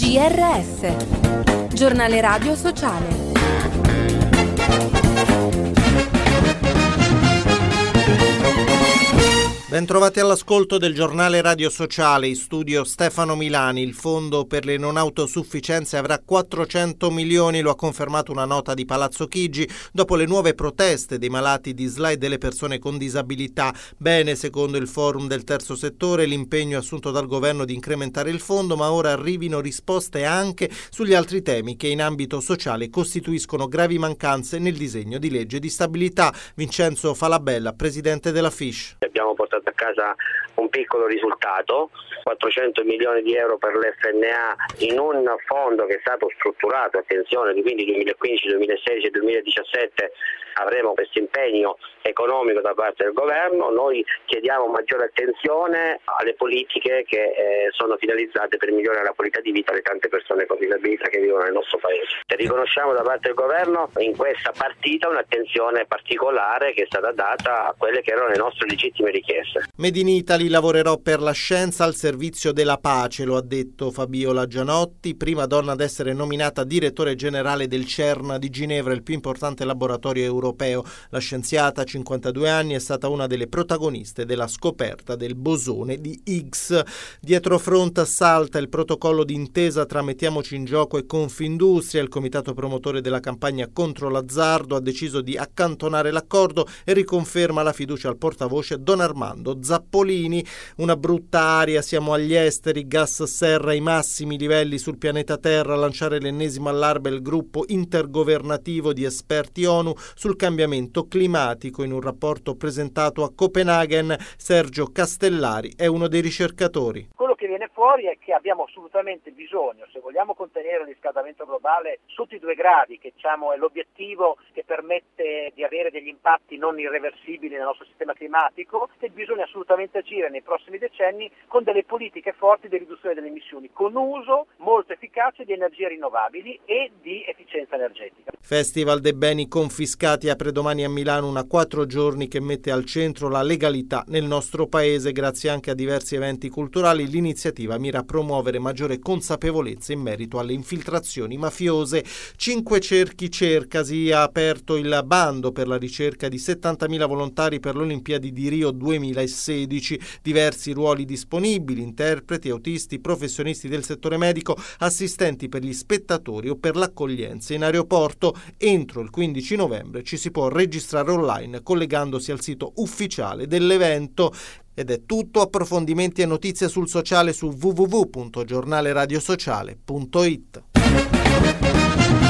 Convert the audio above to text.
GRS, Giornale Radio Sociale. Bentrovati all'ascolto del Giornale Radio Sociale, in studio Stefano Milani. Il Fondo per le non autosufficienze avrà 400 milioni, lo ha confermato una nota di Palazzo Chigi, dopo le nuove proteste dei malati di SLA e delle persone con disabilità. Bene, secondo il forum del terzo settore, l'impegno assunto dal governo di incrementare il fondo, ma ora arrivino risposte anche sugli altri temi che in ambito sociale costituiscono gravi mancanze nel disegno di legge di stabilità. Vincenzo Falabella, presidente della FISH. Abbiamo portato a casa un piccolo risultato, 400 milioni di euro per l'FNA in un fondo che è stato strutturato, attenzione, quindi 2015, 2016 e 2017 avremo questo impegno economico da parte del governo. Noi chiediamo maggiore attenzione alle politiche che sono finalizzate per migliorare la qualità di vita delle tante persone con disabilità che vivono nel nostro paese. E riconosciamo da parte del governo in questa partita un'attenzione particolare che è stata data a quelle che erano le nostre legittime richieste. Made in Italy, lavorerò per la scienza al servizio della pace, lo ha detto Fabiola Gianotti, prima donna ad essere nominata direttore generale del CERN di Ginevra, il più importante laboratorio europeo. La scienziata, 52 anni, è stata una delle protagoniste della scoperta del bosone di Higgs. Dietro front salta il protocollo d'intesa tra Mettiamoci in Gioco e Confindustria. Il comitato promotore della campagna contro l'azzardo ha deciso di accantonare l'accordo e riconferma la fiducia al portavoce Don Armando Zappolini. Una brutta aria, siamo agli esteri, gas serra ai massimi livelli sul pianeta Terra, a lanciare l'ennesimo allarme il gruppo intergovernativo di esperti ONU sul cambiamento climatico. In un rapporto presentato a Copenaghen, Sergio Castellari è uno dei ricercatori. Quello che viene fuori è che abbiamo assolutamente bisogno, se vogliamo contenere il riscaldamento globale sotto i 2 gradi, che diciamo è l'obiettivo che permette di avere degli impatti non irreversibili nel nostro sistema climatico, e bisogna assolutamente agire nei prossimi decenni con delle politiche forti di riduzione delle emissioni, con uso molto efficace di energie rinnovabili e di efficienza energetica. Festival dei beni confiscati apre domani a Milano una 4 giorni che mette al centro la legalità nel nostro paese. Grazie anche a diversi eventi culturali, l'iniziativa mira a promuovere maggiore consapevolezza in merito alle infiltrazioni mafiose. 5 cerchi Cercasi ha aperto il bando per la ricerca di 70.000 volontari per le Olimpiadi di Rio 2016. Diversi ruoli disponibili: interpreti, autisti, professionisti del settore medico, assistenti per gli spettatori o per l'accoglienza in aeroporto. Entro il 15 novembre ci si può registrare online collegandosi al sito ufficiale dell'evento. Ed è tutto. Approfondimenti e notizie sul sociale su www.giornaleradiosociale.it.